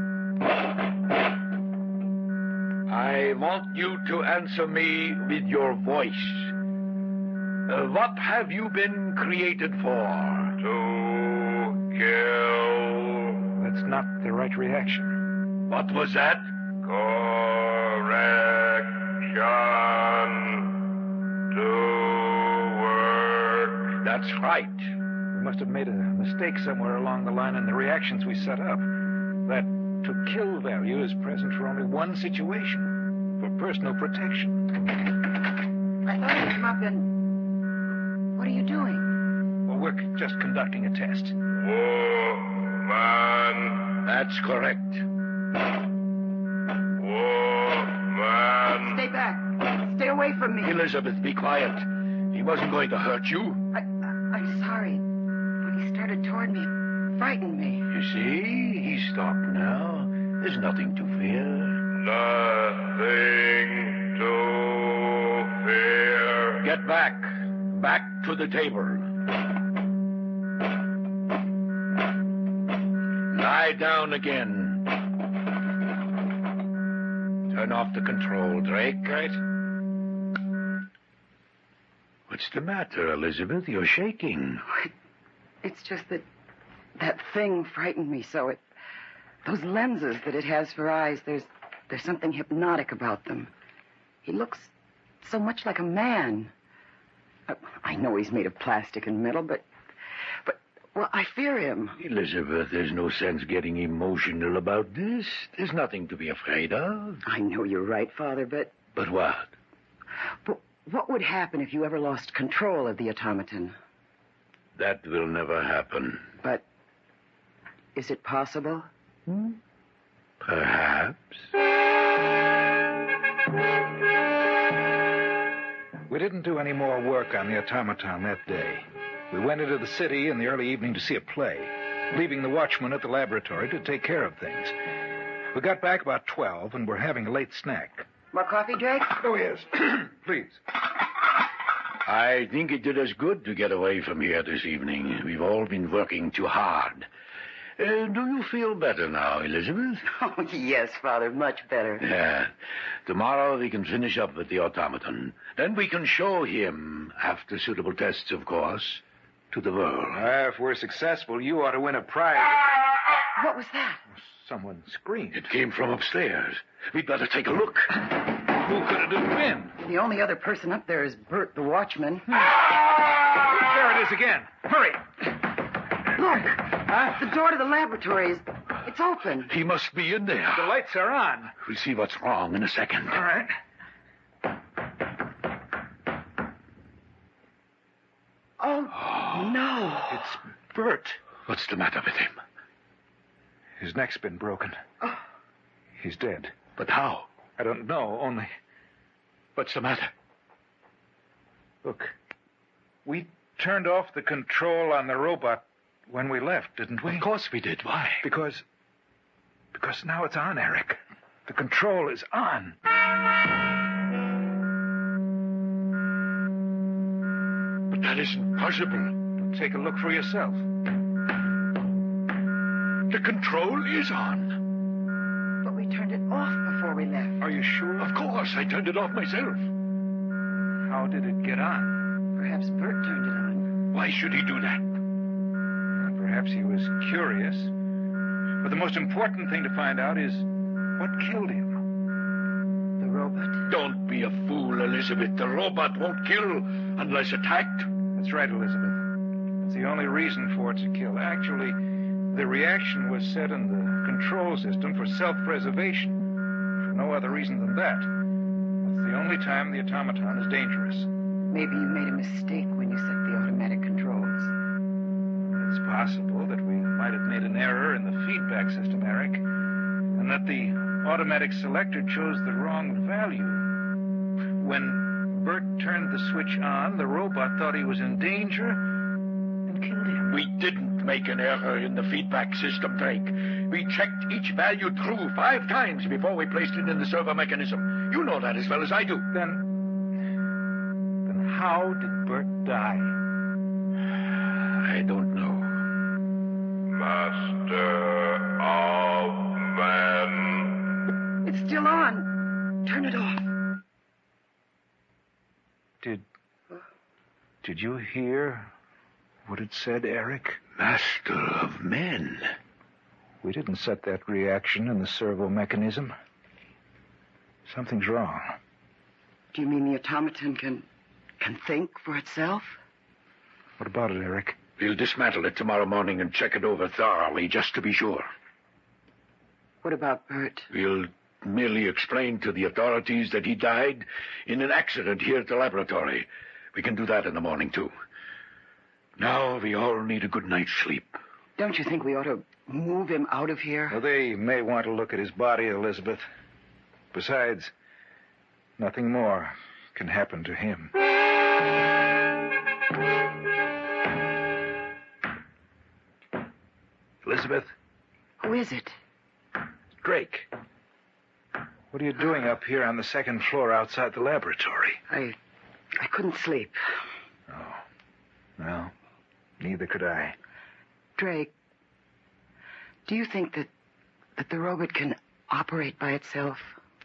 Speaker 14: I want you to answer me with your voice. What have you been created for?
Speaker 11: To kill.
Speaker 12: That's not the right reaction.
Speaker 14: What was that?
Speaker 11: Correction. To work.
Speaker 14: That's right.
Speaker 12: We must have made a mistake somewhere along the line in the reactions we set up. That to kill value is present for only one situation, for personal protection.
Speaker 9: I thought you'd come up and... What are you doing?
Speaker 12: Well, we're just conducting a test.
Speaker 11: Woman.
Speaker 14: That's correct.
Speaker 11: Woman.
Speaker 9: Stay back. Stay away from me.
Speaker 14: Elizabeth, be quiet. He wasn't going to hurt you.
Speaker 9: I'm sorry. When he started toward me, it frightened me.
Speaker 14: You see, he's stopped now. There's nothing to fear.
Speaker 11: Nothing to fear.
Speaker 14: Get back. Back to the table. Lie down again. Turn off the control, Drake.
Speaker 12: Right.
Speaker 14: What's the matter, Elizabeth? You're shaking.
Speaker 9: It's just that thing frightened me so. Those lenses that it has for eyes, there's something hypnotic about them. He looks so much like a man. I know he's made of plastic and metal, but well, I fear him.
Speaker 14: Elizabeth, there's no sense getting emotional about this. There's nothing to be afraid of.
Speaker 9: I know you're right, Father, but...
Speaker 14: But what?
Speaker 9: But what would happen if you ever lost control of the automaton?
Speaker 14: That will never happen.
Speaker 9: But is it possible?
Speaker 14: Perhaps.
Speaker 12: We didn't do any more work on the automaton that day. We went into the city in the early evening to see a play, leaving the watchman at the laboratory to take care of things. We got back about 12 and were having a late snack.
Speaker 9: More coffee, Drake?
Speaker 12: Oh, yes. Please.
Speaker 14: I think it did us good to get away from here this evening. We've all been working too hard. Do you feel better now, Elizabeth?
Speaker 9: Oh, yes, Father, much better.
Speaker 14: Yeah. Tomorrow we can finish up with the automaton. Then we can show him, after suitable tests, of course, to the world.
Speaker 12: If we're successful, you ought to win a prize.
Speaker 9: What was that?
Speaker 12: Someone screamed.
Speaker 14: It came from upstairs. We'd better take a look.
Speaker 12: Who could it have been?
Speaker 9: The only other person up there is Bert, the watchman.
Speaker 12: There it is again. Hurry.
Speaker 9: Look. The door to the laboratory is... It's open.
Speaker 14: He must be in there.
Speaker 12: The lights are on.
Speaker 14: We'll see what's wrong in a second.
Speaker 12: All right.
Speaker 9: Oh, no.
Speaker 12: It's Bert.
Speaker 14: What's the matter with him?
Speaker 12: His neck's been broken.
Speaker 9: Oh.
Speaker 12: He's dead.
Speaker 14: But how?
Speaker 12: I don't know, only...
Speaker 14: What's the matter?
Speaker 12: Look, we turned off the control on the robot when we left, didn't we?
Speaker 14: Of course we did. Why?
Speaker 12: Because now it's on, Eric. The control is on.
Speaker 14: But that isn't possible.
Speaker 12: Take a look for yourself.
Speaker 14: The control is on.
Speaker 9: But we turned it off before we left.
Speaker 12: Are you sure?
Speaker 14: Of course, I turned it off myself.
Speaker 12: How did it get on?
Speaker 9: Perhaps Bert turned it on.
Speaker 14: Why should he do that?
Speaker 12: Perhaps he was curious. But the most important thing to find out is what killed him.
Speaker 9: The robot?
Speaker 14: Don't be a fool, Elizabeth. The robot won't kill unless attacked.
Speaker 12: That's right, Elizabeth. It's the only reason for it to kill. Actually, the reaction was set in the control system for self-preservation. For no other reason than that. It's the only time the automaton is dangerous.
Speaker 9: Maybe you made a mistake when you set the automatic controls.
Speaker 12: It's possible that we might have made an error in the feedback system, Eric, and that the automatic selector chose the wrong value. When Bert turned the switch on, the robot thought he was in danger and killed him.
Speaker 14: We didn't make an error in the feedback system, Drake. We checked each value through 5 times before we placed it in the servo mechanism. You know that as well as I do.
Speaker 12: Then how did Bert die?
Speaker 14: I don't know.
Speaker 11: Master of men.
Speaker 9: It's still on. Turn it off.
Speaker 12: Did you hear what it said, Eric?
Speaker 14: Master of men.
Speaker 12: We didn't set that reaction in the servo mechanism. Something's wrong.
Speaker 9: Do you mean the automaton can think for itself?
Speaker 12: What about it, Eric?
Speaker 14: We'll dismantle it tomorrow morning and check it over thoroughly just to be sure.
Speaker 9: What about Bert?
Speaker 14: We'll merely explain to the authorities that he died in an accident here at the laboratory. We can do that in the morning, too. Now we all need a good night's sleep.
Speaker 9: Don't you think we ought to move him out of here?
Speaker 12: Well, they may want to look at his body, Elizabeth. Besides, nothing more can happen to him. Elizabeth?
Speaker 9: Who is it?
Speaker 12: Drake. What are you doing up here on the second floor outside the laboratory?
Speaker 9: I couldn't sleep.
Speaker 12: Oh. Well, neither could I.
Speaker 9: Drake, do you think that the robot can operate by itself?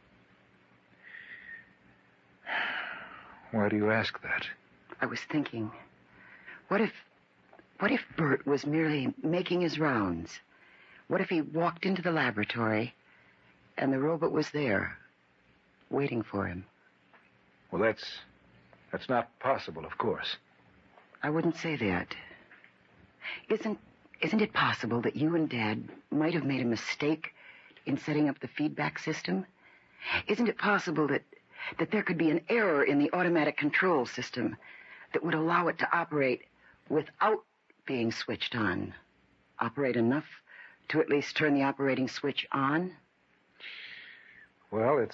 Speaker 12: Why do you ask that?
Speaker 9: I was thinking, what if Bert was merely making his rounds? What if he walked into the laboratory and the robot was there, waiting for him?
Speaker 12: Well, that's not possible, of course.
Speaker 9: I wouldn't say that. Isn't it possible that you and Dad might have made a mistake in setting up the feedback system? Isn't it possible that there could be an error in the automatic control system that would allow it to operate without being switched on? Operate enough to at least turn the operating switch on?
Speaker 12: Well,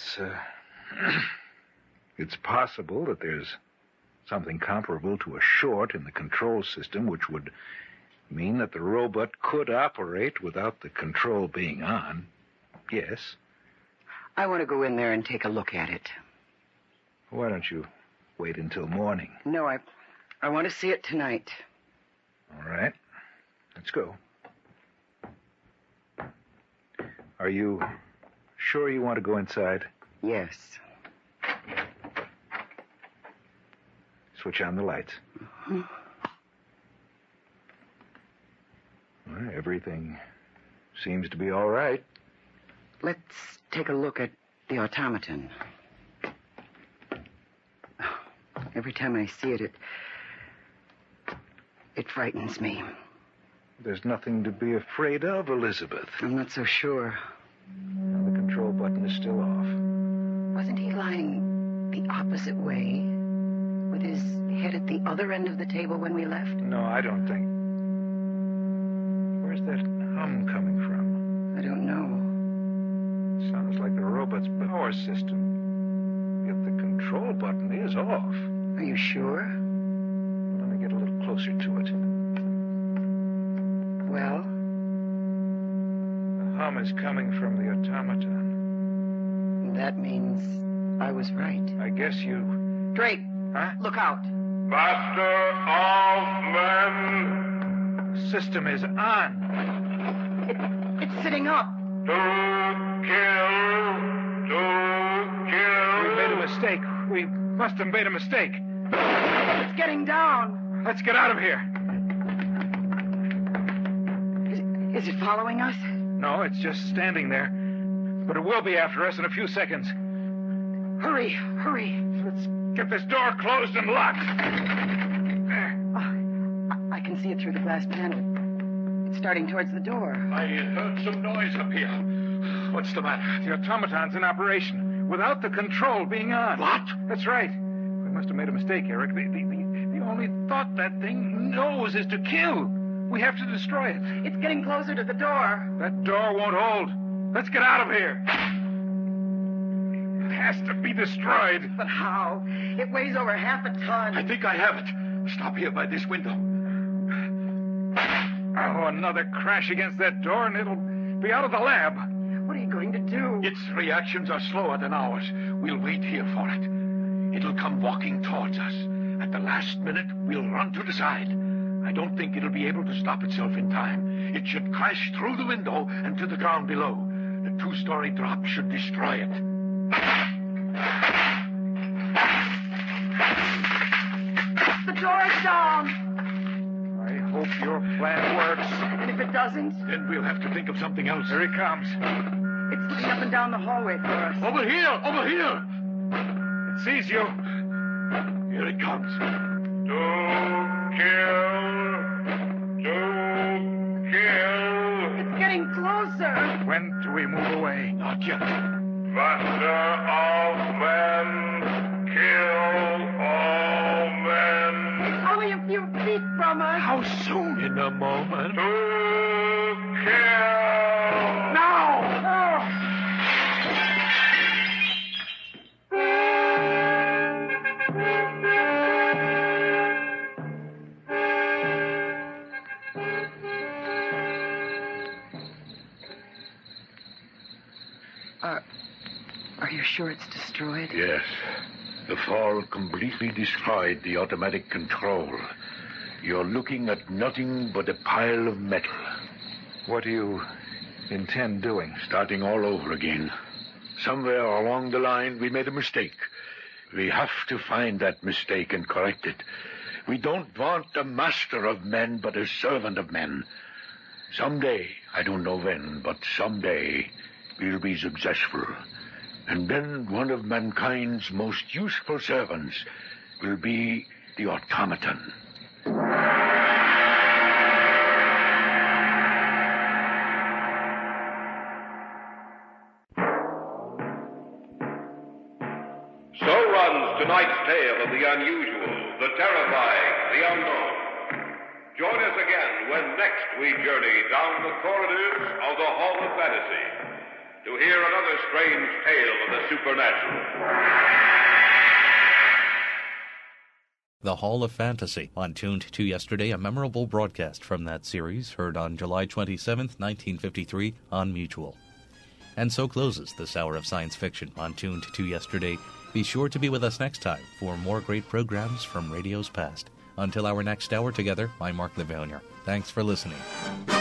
Speaker 12: it's possible that there's something comparable to a short in the control system, which would mean that the robot could operate without the control being on. Yes.
Speaker 9: I want to go in there and take a look at it.
Speaker 12: Why don't you wait until morning?
Speaker 9: No, I want to see it tonight.
Speaker 12: All right. Let's go. Are you sure you want to go inside?
Speaker 9: Yes.
Speaker 12: Switch on the lights.
Speaker 9: Mm-hmm.
Speaker 12: Well, everything seems to be all right.
Speaker 9: Let's take a look at the automaton. Every time I see it, it frightens me.
Speaker 12: There's nothing to be afraid of, Elizabeth.
Speaker 9: I'm not so sure.
Speaker 12: Now, the control button is still off.
Speaker 9: Wasn't he lying the opposite way, with his head at the other end of the table when we left?
Speaker 12: No, I don't think. Where's that hum coming from?
Speaker 9: I don't know.
Speaker 12: It sounds like the robot's power system. Yet the control button is off.
Speaker 9: Are you sure?
Speaker 12: Let me get a little closer to it.
Speaker 9: Well?
Speaker 12: The hum is coming from the automaton.
Speaker 9: That means I was right.
Speaker 12: I guess you...
Speaker 9: Drake!
Speaker 12: Huh?
Speaker 9: Look out!
Speaker 11: Master of men!
Speaker 12: The system is on.
Speaker 9: It's sitting up.
Speaker 11: To kill.
Speaker 12: We made a mistake. We must have made a mistake.
Speaker 9: It's getting down.
Speaker 12: Let's get out of here.
Speaker 9: Is it following us?
Speaker 12: No, it's just standing there. But it will be after us in a few seconds.
Speaker 9: Hurry, hurry.
Speaker 12: Let's get this door closed and locked.
Speaker 9: There. I can see it through the glass panel. It's starting towards the door.
Speaker 13: I heard some noise up here. What's the matter?
Speaker 12: The automaton's in operation, without the control being on.
Speaker 13: What?
Speaker 12: That's right. We must have made a mistake, Eric. The only thought that thing knows is to kill. We have to destroy it.
Speaker 9: It's getting closer to the door.
Speaker 12: That door won't hold. Let's get out of here. It has to be destroyed.
Speaker 9: But how? It weighs over half a ton.
Speaker 13: I think I have it. Stop here by this window.
Speaker 12: Oh, another crash against that door and it'll be out of the lab.
Speaker 9: What are you going to do?
Speaker 13: Its reactions are slower than ours. We'll wait here for it. It'll come walking towards us. At the last minute, we'll run to the side. I don't think it'll be able to stop itself in time. It should crash through the window and to the ground below. The two-story drop should destroy it.
Speaker 9: The door's down.
Speaker 12: I hope your plan works.
Speaker 9: And if it doesn't?
Speaker 13: Then we'll have to think of something else.
Speaker 12: Here he comes.
Speaker 9: It's looking up and down the hallway for us.
Speaker 13: Over here! Over here!
Speaker 12: It sees you.
Speaker 13: Here it comes.
Speaker 11: To kill.
Speaker 9: It's getting closer.
Speaker 12: When When do we move away?
Speaker 13: Not yet.
Speaker 11: Master of men, kill all men.
Speaker 15: Only a few feet from us.
Speaker 13: How soon? In a moment.
Speaker 11: To kill.
Speaker 13: Now!
Speaker 9: Are you sure it's destroyed?
Speaker 14: Yes. The fall completely destroyed the automatic control. You're looking at nothing but a pile of metal.
Speaker 12: What do you intend doing?
Speaker 14: Starting all over again. Somewhere along the line, we made a mistake. We have to find that mistake and correct it. We don't want a master of men, but a servant of men. Someday, I don't know when, but someday, we'll be successful. And then one of mankind's most useful servants will be the automaton.
Speaker 11: So runs tonight's tale of the unusual, the terrifying, the unknown. Join us again when next we journey down the corridors of the Hall of Fantasy to hear another strange tale of the supernatural.
Speaker 1: The Hall of Fantasy, on Tuned to Yesterday, a memorable broadcast from that series, heard on July 27th, 1953, on Mutual. And so closes this hour of science fiction on Tuned to Yesterday. Be sure to be with us next time for more great programs from radio's past. Until our next hour together, I'm Mark Levonier. Thanks for listening.